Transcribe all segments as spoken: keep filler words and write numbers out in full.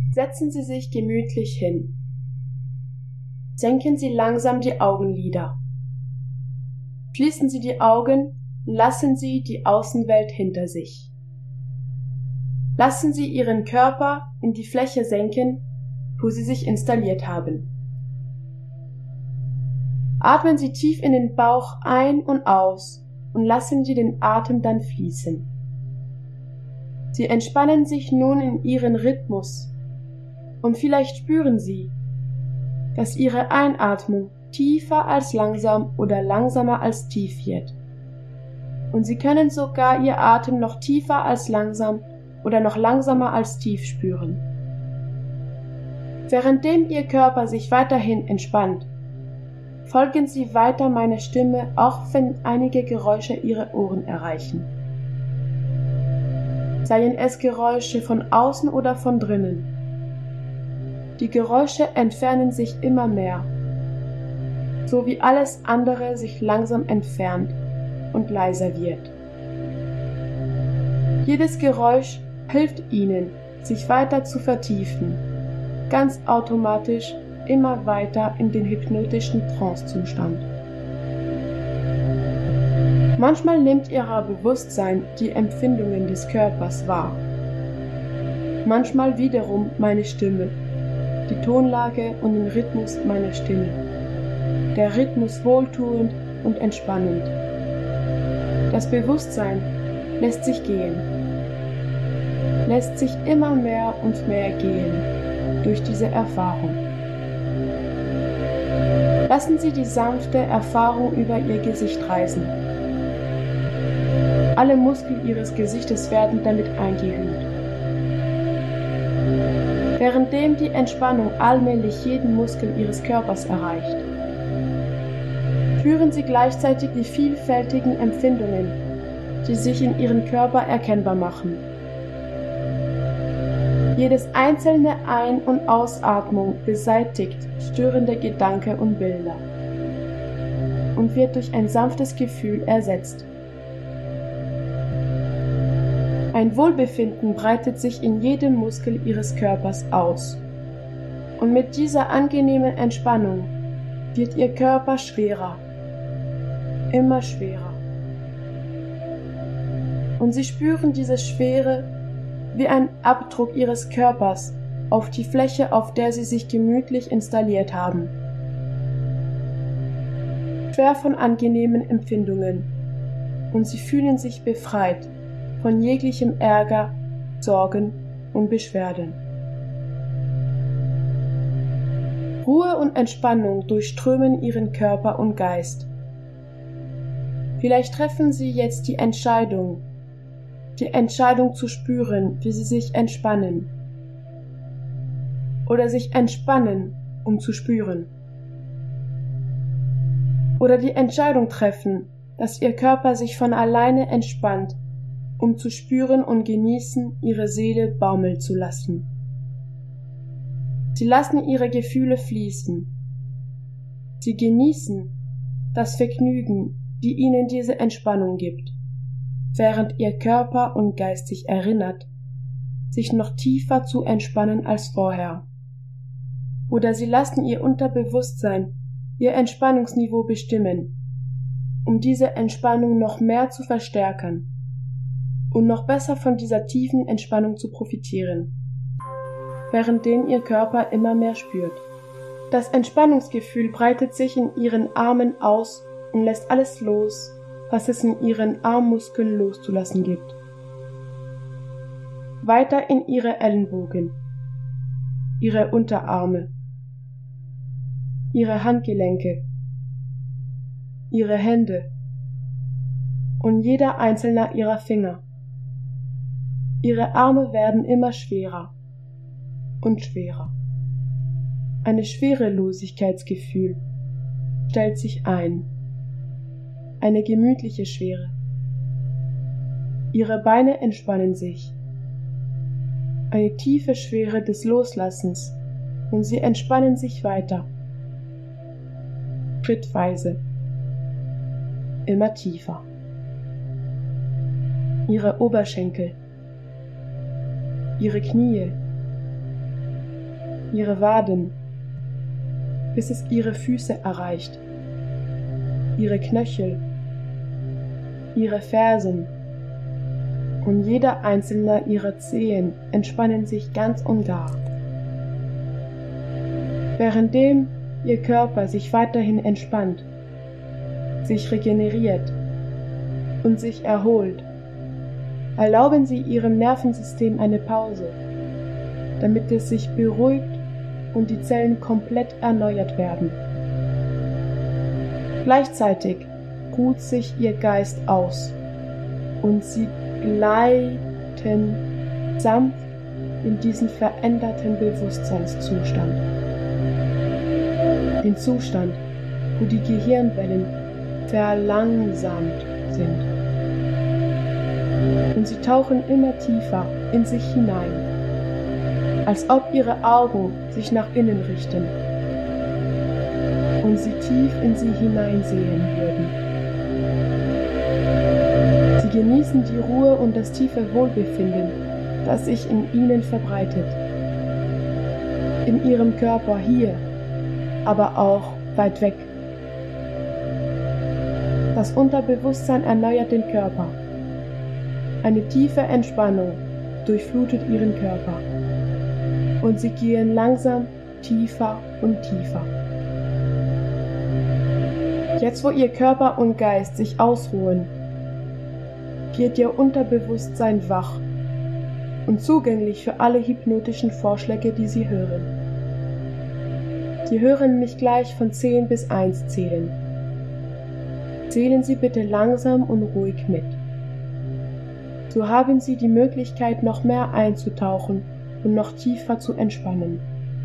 Setzen Sie sich gemütlich hin. Senken Sie langsam die Augenlider. Schließen Sie die Augen und lassen Sie die Außenwelt hinter sich. Lassen Sie Ihren Körper in die Fläche senken, wo Sie sich installiert haben. Atmen Sie tief in den Bauch ein und aus und lassen Sie den Atem dann fließen. Sie entspannen sich nun in Ihren Rhythmus und vielleicht spüren Sie, dass Ihre Einatmung tiefer als langsam oder langsamer als tief wird. Und Sie können sogar Ihr Atem noch tiefer als langsam oder noch langsamer als tief spüren. Währenddem Ihr Körper sich weiterhin entspannt, folgen Sie weiter meiner Stimme, auch wenn einige Geräusche Ihre Ohren erreichen. Seien es Geräusche von außen oder von drinnen. Die Geräusche entfernen sich immer mehr, so wie alles andere sich langsam entfernt und leiser wird. Jedes Geräusch hilft Ihnen, sich weiter zu vertiefen, ganz automatisch immer weiter in den hypnotischen Trancezustand. Manchmal nimmt Ihr Bewusstsein die Empfindungen des Körpers wahr. Manchmal wiederum meine Stimme, die Tonlage und den Rhythmus meiner Stimme. Der Rhythmus wohltuend und entspannend. Das Bewusstsein lässt sich gehen, lässt sich immer mehr und mehr gehen durch diese Erfahrung. Lassen Sie die sanfte Erfahrung über Ihr Gesicht reisen. Alle Muskeln Ihres Gesichtes werden damit eingehüllt. Währenddem die Entspannung allmählich jeden Muskel Ihres Körpers erreicht, spüren Sie gleichzeitig die vielfältigen Empfindungen, die sich in Ihrem Körper erkennbar machen. Jedes einzelne Ein- und Ausatmung beseitigt störende Gedanken und Bilder und wird durch ein sanftes Gefühl ersetzt. Ein Wohlbefinden breitet sich in jedem Muskel Ihres Körpers aus. Und mit dieser angenehmen Entspannung wird Ihr Körper schwerer, immer schwerer. Und Sie spüren diese Schwere wie ein Abdruck Ihres Körpers auf die Fläche, auf der Sie sich gemütlich installiert haben. Schwer von angenehmen Empfindungen. Und Sie fühlen sich befreit von jeglichem Ärger, Sorgen und Beschwerden. Ruhe und Entspannung durchströmen Ihren Körper und Geist. Vielleicht treffen Sie jetzt die Entscheidung, die Entscheidung zu spüren, wie Sie sich entspannen. Oder sich entspannen, um zu spüren. Oder die Entscheidung treffen, dass Ihr Körper sich von alleine entspannt, um zu spüren und genießen, Ihre Seele baumeln zu lassen. Sie lassen Ihre Gefühle fließen. Sie genießen das Vergnügen, die Ihnen diese Entspannung gibt, während Ihr Körper und Geist sich erinnert, sich noch tiefer zu entspannen als vorher. Oder Sie lassen Ihr Unterbewusstsein Ihr Entspannungsniveau bestimmen, um diese Entspannung noch mehr zu verstärken und noch besser von dieser tiefen Entspannung zu profitieren, währenddem Ihr Körper immer mehr spürt. Das Entspannungsgefühl breitet sich in Ihren Armen aus und lässt alles los, was es in Ihren Armmuskeln loszulassen gibt. Weiter in Ihre Ellenbogen, Ihre Unterarme, Ihre Handgelenke, Ihre Hände und jeder einzelne Ihrer Finger. Ihre Arme werden immer schwerer und schwerer. Ein Schwerelosigkeitsgefühl stellt sich ein. Eine gemütliche Schwere. Ihre Beine entspannen sich. Eine tiefe Schwere des Loslassens und sie entspannen sich weiter. Schrittweise. Immer tiefer. Ihre Oberschenkel. Ihre Knie, ihre Waden, bis es ihre Füße erreicht, ihre Knöchel, ihre Fersen, und jeder einzelne ihrer Zehen entspannen sich ganz und gar. Währenddem ihr Körper sich weiterhin entspannt, sich regeneriert und sich erholt, erlauben Sie Ihrem Nervensystem eine Pause, damit es sich beruhigt und die Zellen komplett erneuert werden. Gleichzeitig ruht sich Ihr Geist aus und Sie gleiten sanft in diesen veränderten Bewusstseinszustand. Den Zustand, wo die Gehirnwellen verlangsamt sind. Und sie tauchen immer tiefer in sich hinein, als ob ihre Augen sich nach innen richten und sie tief in sie hineinsehen würden. Sie genießen die Ruhe und das tiefe Wohlbefinden, das sich in ihnen verbreitet. In ihrem Körper hier, aber auch weit weg. Das Unterbewusstsein erneuert den Körper. Eine tiefe Entspannung durchflutet ihren Körper. Und sie gehen langsam tiefer und tiefer. Jetzt, wo ihr Körper und Geist sich ausruhen, wird ihr Unterbewusstsein wach und zugänglich für alle hypnotischen Vorschläge, die Sie hören. Sie hören mich gleich von zehn bis eins zählen. Zählen Sie bitte langsam und ruhig mit. So haben Sie die Möglichkeit, noch mehr einzutauchen und noch tiefer zu entspannen.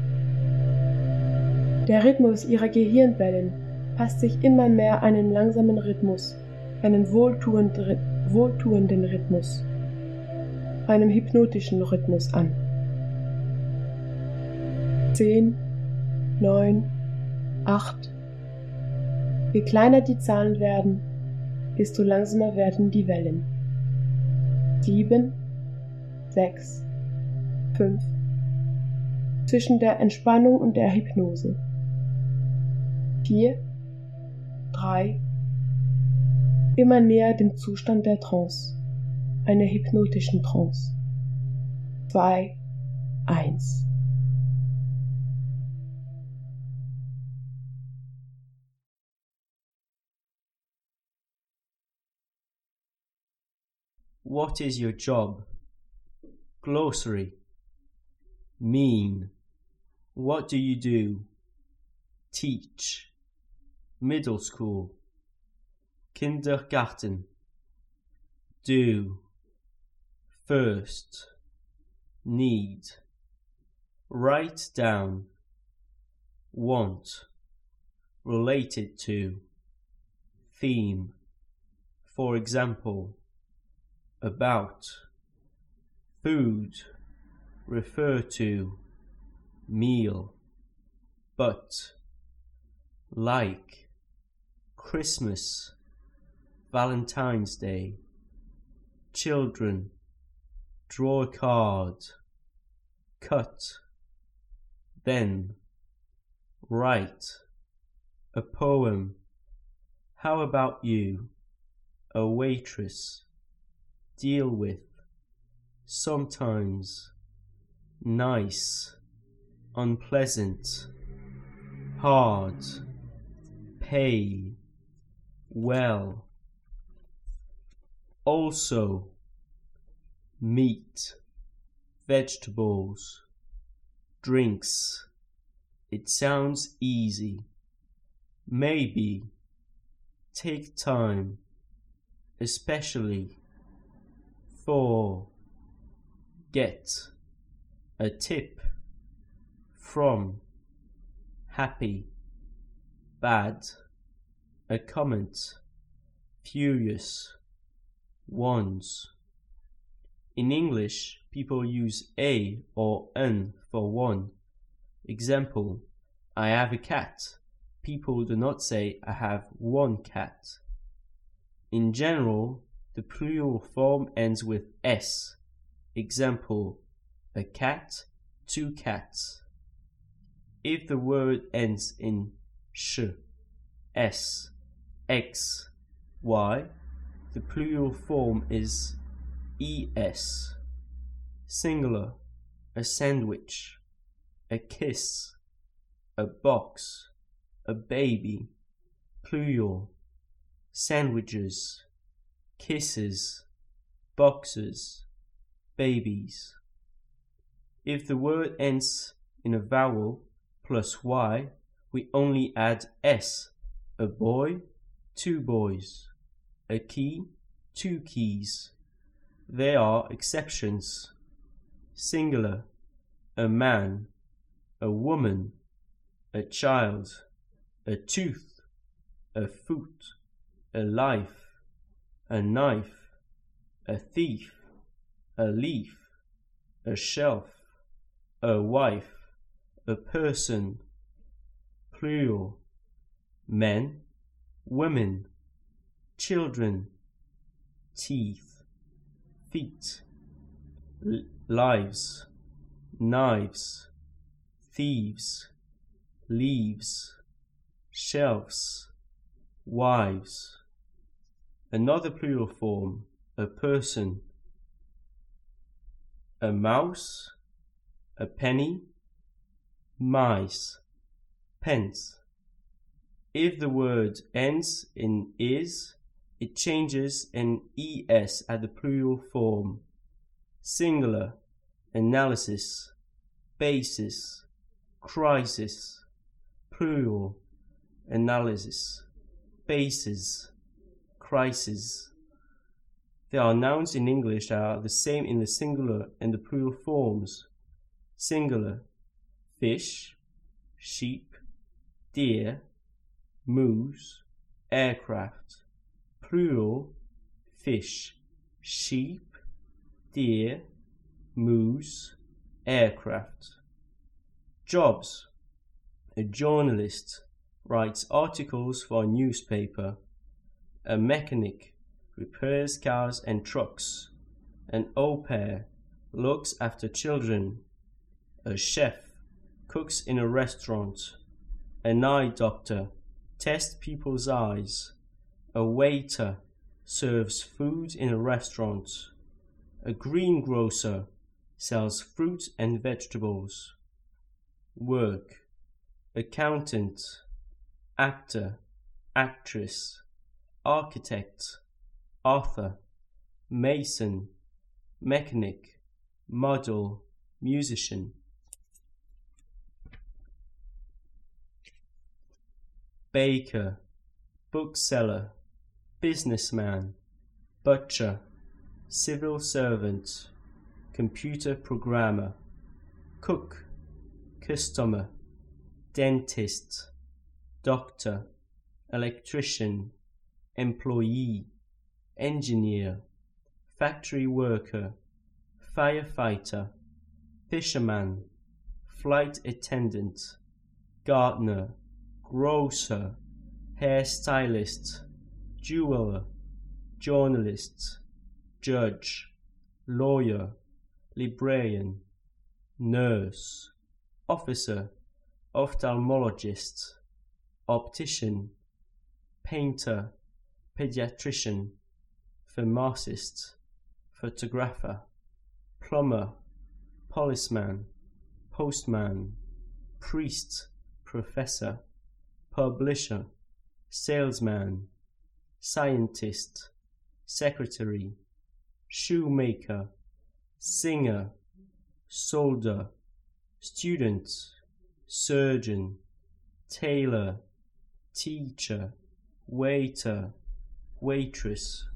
Der Rhythmus Ihrer Gehirnwellen passt sich immer mehr einen langsamen Rhythmus, einen wohltuenden, wohltuenden Rhythmus, einem hypnotischen Rhythmus an. Zehn, neun, acht. Je kleiner die Zahlen werden, desto langsamer werden die Wellen. Sieben, sechs, fünf. Zwischen der Entspannung und der Hypnose. Vier, drei. Immer näher dem Zustand der Trance, einer hypnotischen Trance. Zwei, eins. What is your job? Glossary. Mean. What do you do? Teach. Middle school. Kindergarten. Do. First. Need. Write down. Want. Related to. Theme. For example. About. Food. Refer to. Meal. But. Like. Christmas. Valentine's Day. Children. Draw a card. Cut. Then. Write. A poem. How about you? A waitress. Deal with. Sometimes. Nice. Unpleasant. Hard. Pay. Well. Also. Meat. Vegetables. Drinks. It sounds easy. Maybe. Take time. Especially. For. Get. A tip. From. Happy. Bad. A comment. Furious. Ones. In English, people use a or an for one. Example, I have a cat. People do not say I have one cat. In general, the plural form ends with s. Example, a cat, two cats. If the word ends in sh, s, x, y, the plural form is es. Singular, a sandwich, a kiss, a box, a baby. Plural, sandwiches, kisses, boxes, babies. If the word ends in a vowel plus y, we only add s. A boy, two boys. A key, two keys. There are exceptions. Singular, a man, a woman, a child, a tooth, a foot, a life, a knife, a thief, a leaf, a shelf, a wife, a person. Plural, men, women, children, teeth, feet, l- lives, knives, thieves, leaves, shelves, wives. Another plural form, a person, a mouse, a penny, mice, pence. If the word ends in is, it changes an es at the plural form. Singular, analysis, basis, crisis. Plural, analysis, basis, crisis. There are nouns in English that are the same in the singular and the plural forms. Singular, fish, sheep, deer, moose, aircraft. Plural, fish, sheep, deer, moose, aircraft. Jobs. A journalist writes articles for a newspaper. A mechanic repairs cars and trucks. An au pair looks after children. A chef cooks in a restaurant. An eye doctor tests people's eyes. A waiter serves food in a restaurant. A greengrocer sells fruit and vegetables. Work. Accountant, actor, actress, architect, author, mason, mechanic, model, musician. Baker, bookseller, businessman, butcher, civil servant, computer programmer, cook, customer, dentist, doctor, electrician, employee, engineer, factory worker, firefighter, fisherman, flight attendant, gardener, grocer, hairstylist, jeweler, journalist, judge, lawyer, librarian, nurse, officer, ophthalmologist, optician, painter, pediatrician, pharmacist, photographer, plumber, policeman, postman, priest, professor, publisher, salesman, scientist, secretary, shoemaker, singer, soldier, student, surgeon, tailor, teacher, waiter, waitress.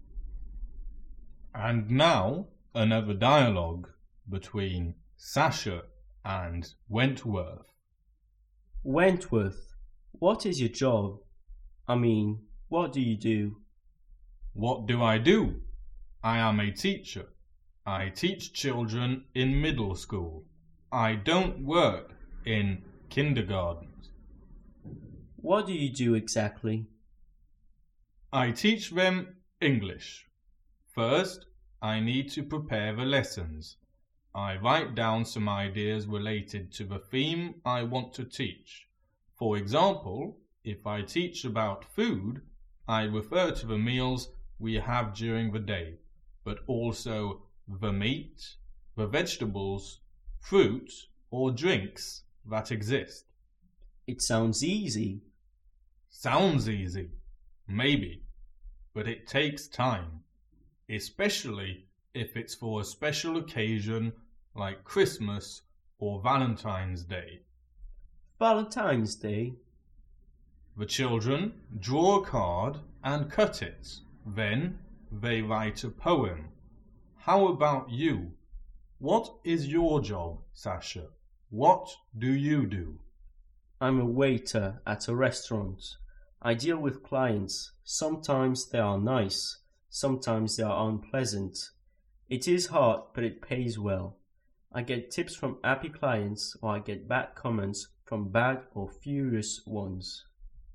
And now another dialogue between Sasha and Wentworth. Wentworth, what is your job? I mean, what do you do? What do I do? I am a teacher. I teach children in middle school. I don't work in kindergartens. What do you do exactly? I teach them English. First, I need to prepare the lessons. I write down some ideas related to the theme I want to teach. For example, if I teach about food, I refer to the meals we have during the day, but also the meat, the vegetables, fruit, or drinks that exist. It sounds easy. Sounds easy, maybe, but it takes time, especially if it's for a special occasion like Christmas or Valentine's Day. Valentine's Day? The children draw a card and cut it. Then they write a poem. How about you? What is your job, Sasha? What do you do? I'm a waiter at a restaurant. I deal with clients. Sometimes they are nice, sometimes they are unpleasant. It is hard, but it pays well. I get tips from happy clients, or I get bad comments from bad or furious ones.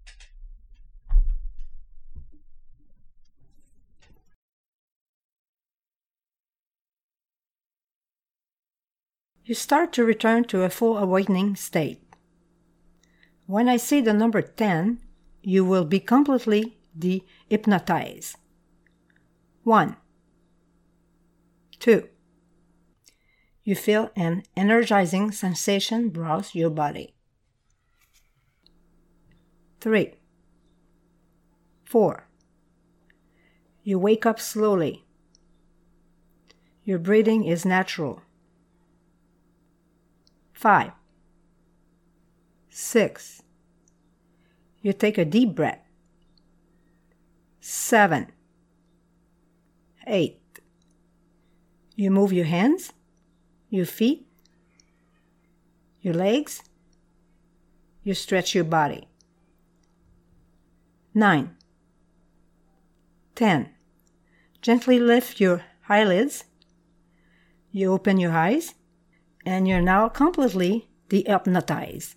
You start to return to a full awakening state. When I say the number ten, you will be completely de-hypnotized. One. Two. You feel an energizing sensation browse your body. Three. Four. You wake up slowly. Your breathing is natural. Five. Six. You take a deep breath. Seven. Eight. You move your hands, your feet, your legs. You stretch your body. Nine. Ten. Gently lift your eyelids. You open your eyes, and you're now completely de-hypnotized.